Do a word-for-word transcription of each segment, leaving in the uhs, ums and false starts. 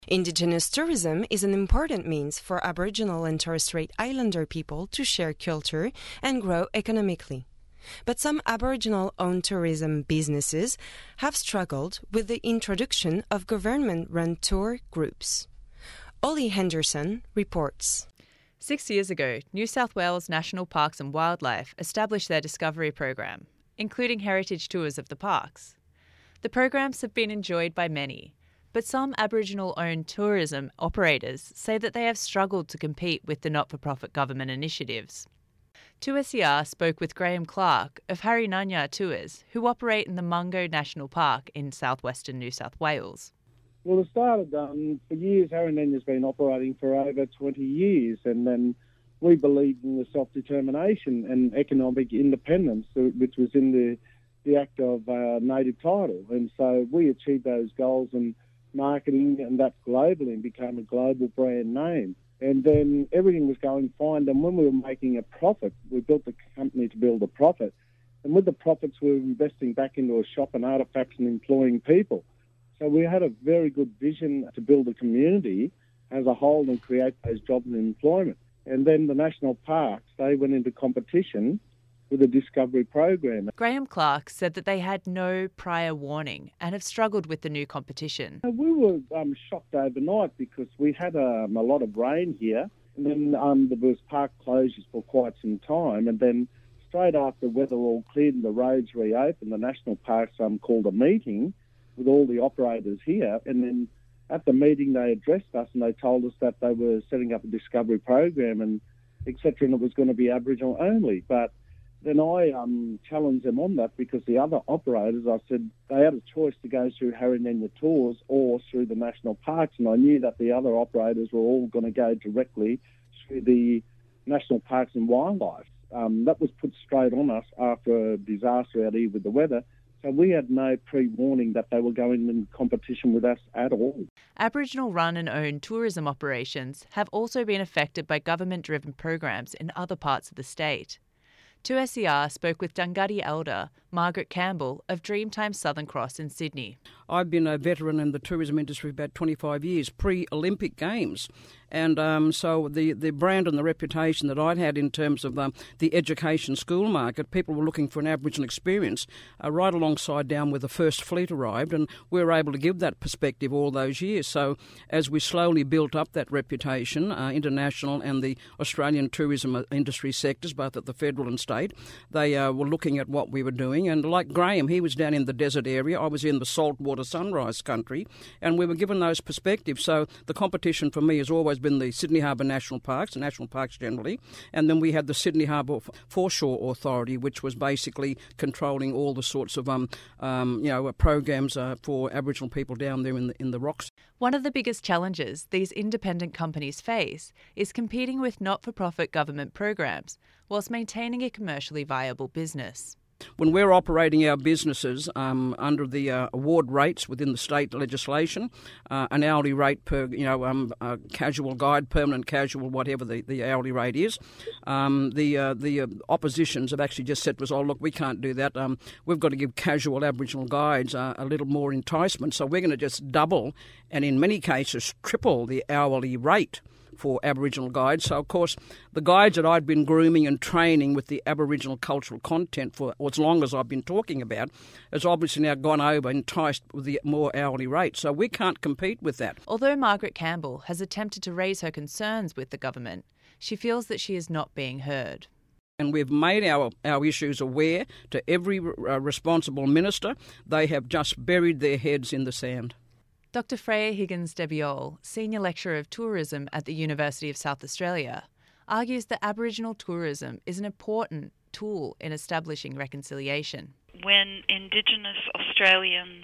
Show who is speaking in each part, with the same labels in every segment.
Speaker 1: Indigenous tourism is an important means for Aboriginal and Torres Strait Islander people to share culture and grow economically. But some Aboriginal-owned tourism businesses have struggled with the introduction of government-run tour groups. Ollie Henderson reports.
Speaker 2: Six years ago, New South Wales National Parks and Wildlife established their Discovery program, including heritage tours of the parks. The programs have been enjoyed by many, but some Aboriginal-owned tourism operators say that they have struggled to compete with the not-for-profit government initiatives. two S E R spoke with Graham Clark of Harinanya Tours, who operate in the Mungo National Park in southwestern New South Wales.
Speaker 3: Well, it started, um, for years, Harinanya's been operating for over twenty years, and then we believed in the self-determination and economic independence, which was in the, the Act of uh, Native Title. And so we achieved those goals in marketing and that globally and became a global brand name. And then everything was going fine. And when we were making a profit, we built the company to build a profit. And with the profits, we were investing back into a shop and artefacts and employing people. So we had a very good vision to build a community as a whole and create those jobs and employment. And then the national parks, they went into competition with a Discovery program.
Speaker 2: Graham Clark said that they had no prior warning and have struggled with the new competition.
Speaker 3: We were um, shocked overnight because we had um, a lot of rain here, and then um, there was park closures for quite some time, and then straight after weather all cleared and the roads reopened, the national parks um, called a meeting with all the operators here, and then at the meeting they addressed us and they told us that they were setting up a Discovery program and et cetera, and it was going to be Aboriginal only. But then I um, challenged them on that because the other operators, I said, they had a choice to go through Harinanya Tours or through the national parks, and I knew that the other operators were all going to go directly through the National Parks and Wildlife. Um, that was put straight on us after a disaster out here with the weather, so we had no pre-warning that they were going in competition with us at all.
Speaker 2: Aboriginal run and owned tourism operations have also been affected by government-driven programs in other parts of the state. two S E R spoke with Dunghutti elder Margaret Campbell of Dreamtime Southern Cross in Sydney.
Speaker 4: I've been a veteran in the tourism industry for about twenty-five years, pre-Olympic Games. And um, so the, the brand and the reputation that I'd had in terms of um, the education school market, people were looking for an Aboriginal experience uh, right alongside down where the first fleet arrived, and we were able to give that perspective all those years. So as we slowly built up that reputation, uh, international and the Australian tourism industry sectors, both at the federal and state, they uh, were looking at what we were doing. And like Graham, he was down in the desert area, I was in the saltwater sunrise country, and we were given those perspectives. So the competition for me has always been the Sydney Harbour National Parks, the national parks generally, and then we had the Sydney Harbour Foreshore Authority, which was basically controlling all the sorts of um, um, you know programs uh, for Aboriginal people down there in the in the rocks.
Speaker 2: One of the biggest challenges these independent companies face is competing with not-for-profit government programs whilst maintaining a commercially viable business.
Speaker 4: When we're operating our businesses um, under the uh, award rates within the state legislation, uh, an hourly rate per, you know, um, uh, casual guide, permanent casual, whatever the, the hourly rate is, um, the uh, the uh, oppositions have actually just said to us, oh, look, we can't do that. Um, we've got to give casual Aboriginal guides uh, a little more enticement, so we're going to just double and in many cases triple the hourly rate for Aboriginal guides. So, of course, the guides that I'd been grooming and training with the Aboriginal cultural content for as long as I've been talking about has obviously now gone over, enticed with the more hourly rate. So we can't compete with that.
Speaker 2: Although Margaret Campbell has attempted to raise her concerns with the government, she feels that she is not being heard.
Speaker 4: And we've made our, our issues aware to every uh, responsible minister. They have just buried their heads in the sand.
Speaker 2: Doctor Freya Higgins-Debiole, Senior Lecturer of Tourism at the University of South Australia, argues that Aboriginal tourism is an important tool in establishing reconciliation.
Speaker 5: When Indigenous Australians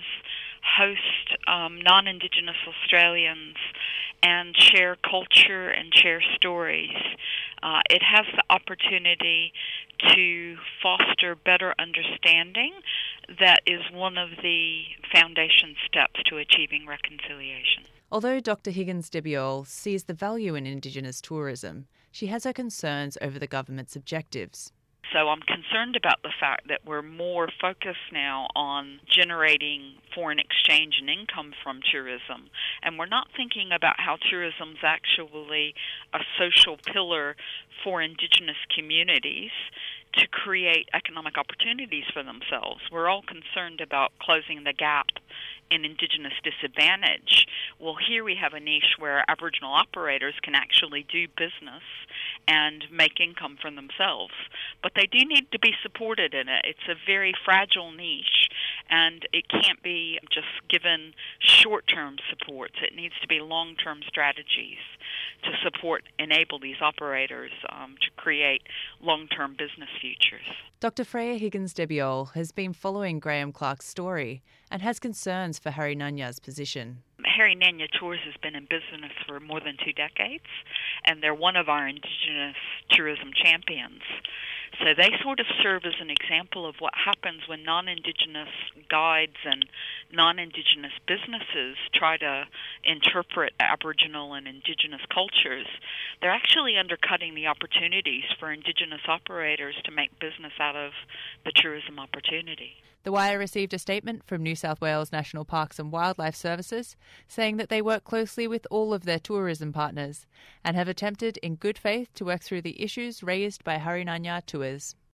Speaker 5: host um, non-Indigenous Australians and share culture and share stories, uh, it has the opportunity to foster better understanding that is one of the foundation steps to achieving reconciliation.
Speaker 2: Although Doctor Higgins-Debiole sees the value in Indigenous tourism, she has her concerns over the government's objectives.
Speaker 5: So I'm concerned about the fact that we're more focused now on generating foreign exchange and income from tourism, and we're not thinking about how tourism's actually a social pillar for Indigenous communities to create economic opportunities for themselves. We're all concerned about closing the gap in Indigenous disadvantage. Well, here we have a niche where Aboriginal operators can actually do business and make income for themselves. But they do need to be supported in it. It's a very fragile niche, and it can't be just given short-term supports. It needs to be long-term strategies to support, enable these operators um, to create long-term business futures.
Speaker 2: Doctor Freya Higgins-Debiole has been following Graham Clark's story and has concerns for Hari Nanya's position.
Speaker 5: Hari Nanya Tours has been in business for more than two decades, and they're one of our Indigenous tourism champions. So they sort of serve as an example of what happens when non-Indigenous guides and non-Indigenous businesses try to interpret Aboriginal and Indigenous cultures. They're actually undercutting the opportunities for Indigenous operators to make business out of the tourism opportunity.
Speaker 2: The Wire received a statement from New South Wales National Parks and Wildlife Services saying that they work closely with all of their tourism partners and have attempted in good faith to work through the issues raised by Hari Nanya Tours.